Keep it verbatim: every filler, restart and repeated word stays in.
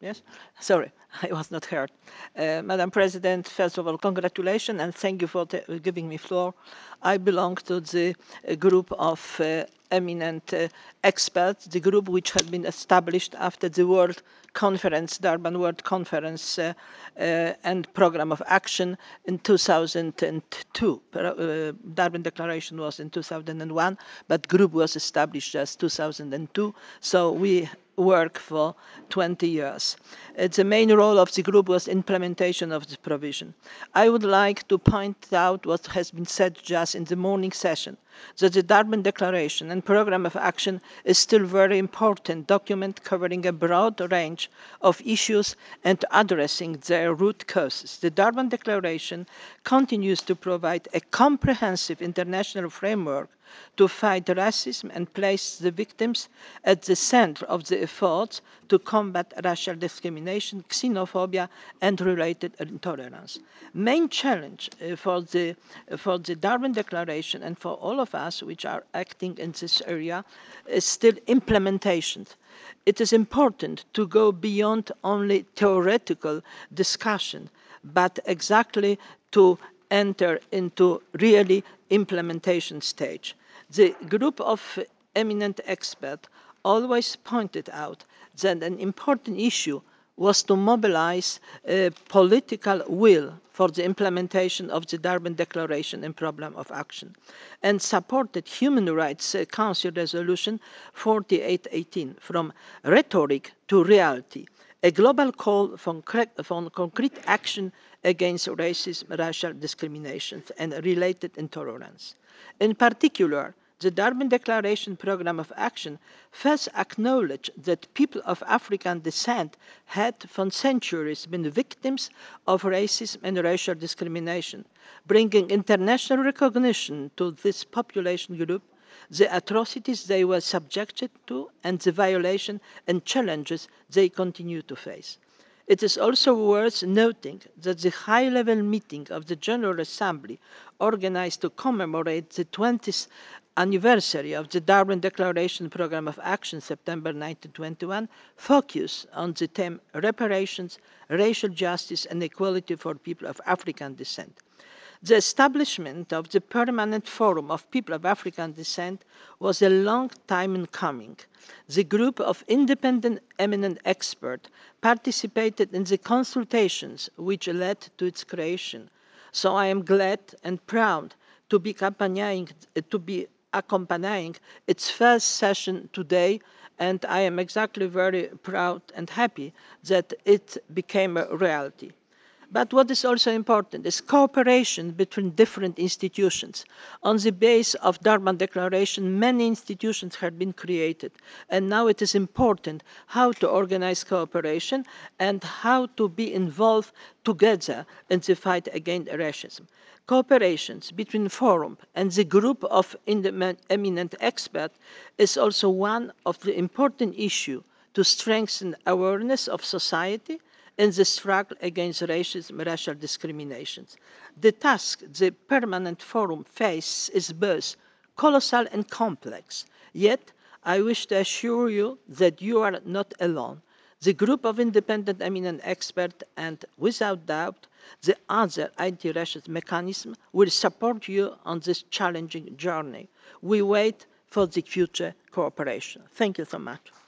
Yes? Sorry, I was not heard. Uh, Madam President, first of all, congratulations and thank you for t- giving me floor. I belong to the uh, group of uh, eminent uh, experts, the group which had been established after the World Conference, Durban World Conference uh, uh, and Program of Action in two thousand two. Uh, Durban Declaration was in two thousand one, but group was established just two thousand two. So we work for twenty years. Uh, the main role of the group was implementation of the provision. I would like to point out what has been said just in the morning session, that the Durban Declaration and Programme of Action is still a very important document covering a broad range of issues and addressing their root causes. The Durban Declaration continues to provide a comprehensive international framework to fight racism and place the victims at the center of the efforts to combat racial discrimination, xenophobia, and related intolerance. Main challenge uh, for the for the Durban Declaration and for all of us which are acting in this area is still implementation. It is important to go beyond only theoretical discussion, but exactly to enter into really implementation stage. The group of eminent experts always pointed out that an important issue was to mobilize uh, political will for the implementation of the Durban Declaration and Programme of Action, and supported Human Rights uh, Council Resolution forty-eight eighteen from rhetoric to reality, a global call for, for concrete action against racism, racial discrimination, and related intolerance. In particular, the Durban Declaration Programme of Action first acknowledged that people of African descent had for centuries been victims of racism and racial discrimination, bringing international recognition to this population group, the atrocities they were subjected to, and the violation and challenges they continue to face. It is also worth noting that the high-level meeting of the General Assembly, organized to commemorate the twentieth anniversary of the Durban Declaration Programme of Action, September nineteen twenty-one, focused on the theme reparations, racial justice and equality for people of African descent. The establishment of the Permanent Forum of People of African Descent was a long time in coming. The group of independent eminent experts participated in the consultations which led to its creation. So I am glad and proud to be accompanying, to be accompanying its first session today, and I am exactly very proud and happy that it became a reality. But what is also important is cooperation between different institutions. On the basis of Durban Declaration, many institutions have been created, and now it is important how to organize cooperation and how to be involved together in the fight against racism. Cooperations between Forum and the group of eminent experts is also one of the important issues to strengthen awareness of society in the struggle against racism and racial discriminations. The task the Permanent Forum faces is both colossal and complex. Yet, I wish to assure you that you are not alone. The group of independent eminent experts and, without doubt, the other anti-racist mechanism will support you on this challenging journey. We wait for the future cooperation. Thank you so much.